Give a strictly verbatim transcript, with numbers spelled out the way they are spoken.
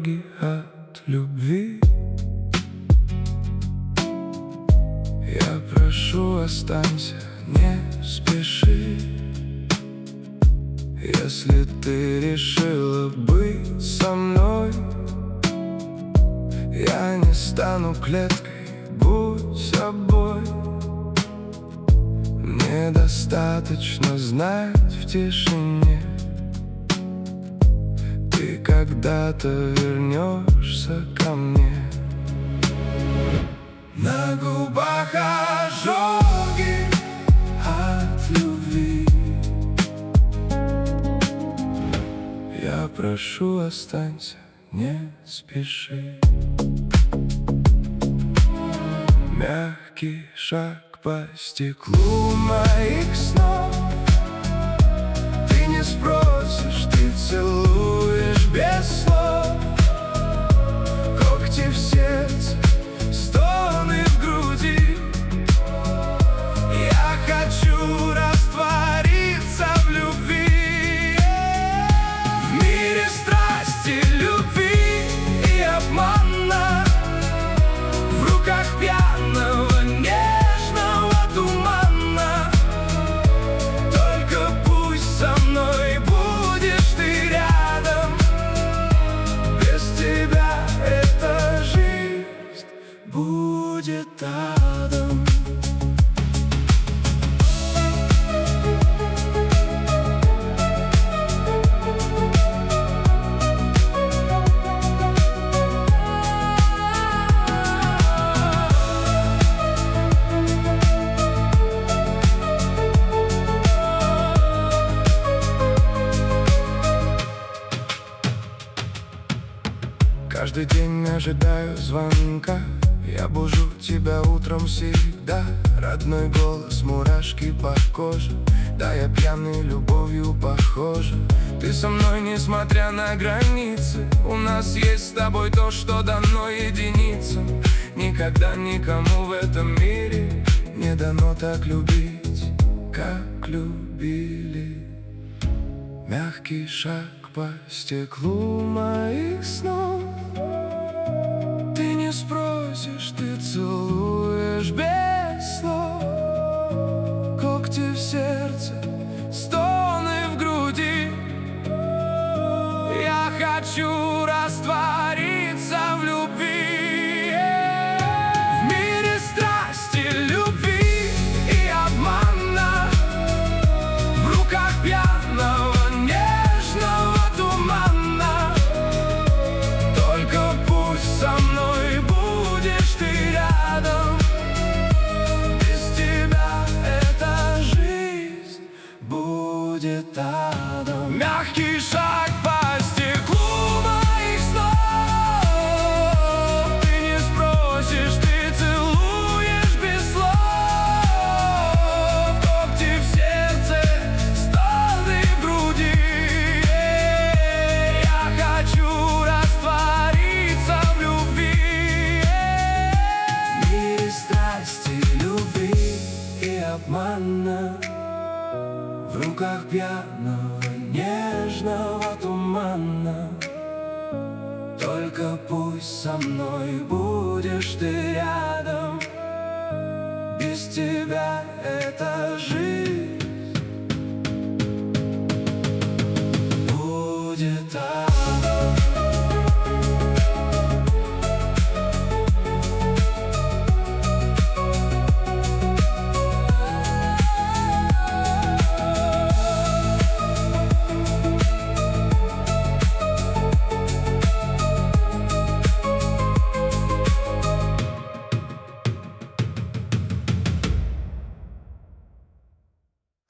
ожоги от любви. Я прошу, останься, не спеши. Если ты решила быть со мной, я не стану клеткой, будь собой. Мне достаточно знать в тишине, ты когда-то вернешься ко мне. На губах ожоги от любви. Я прошу, останься, не спеши. Мягкий шаг по стеклу моих снов. Ты не спросишь, ты целуешь без слов. Когти в сердце, стоны в груди. Я хочу раствориться в любви. В мире страсти, любви и обмана, в руках пьяного нежного тумана. Только пусть со мной будешь ты рядом. Без тебя эта жизнь будет адом. Каждый день ожидаю звонка. Я бужу тебя утром всегда. Родной голос, мурашки по коже. Да, я пьяный, любовью похожа. Ты со мной, несмотря на границы. У нас есть с тобой то, что дано единицам. Никогда никому в этом мире не дано так любить, как любили. Мягкий шаг по стеклу моих снов. Ты не спросишь, ты целуешь без слов. Когти в сердце, стоны в груди. Я хочу раствориться в любви. В мире страсти, любви и обмана, в руках пьяного нежного тумана. Только пусть со мной будешь ты рядом. Без тебя эта жизнь будет адом. Мягкий шаг по стеклу моих снов. Ты не спросишь, ты целуешь без слов. Когти в сердце, стоны в груди. Я хочу раствориться в любви. В мире страсти, любви и обмана, в руках пьяного нежного тумана. Только пусть со мной будешь ты рядом. Без тебя эта жизнь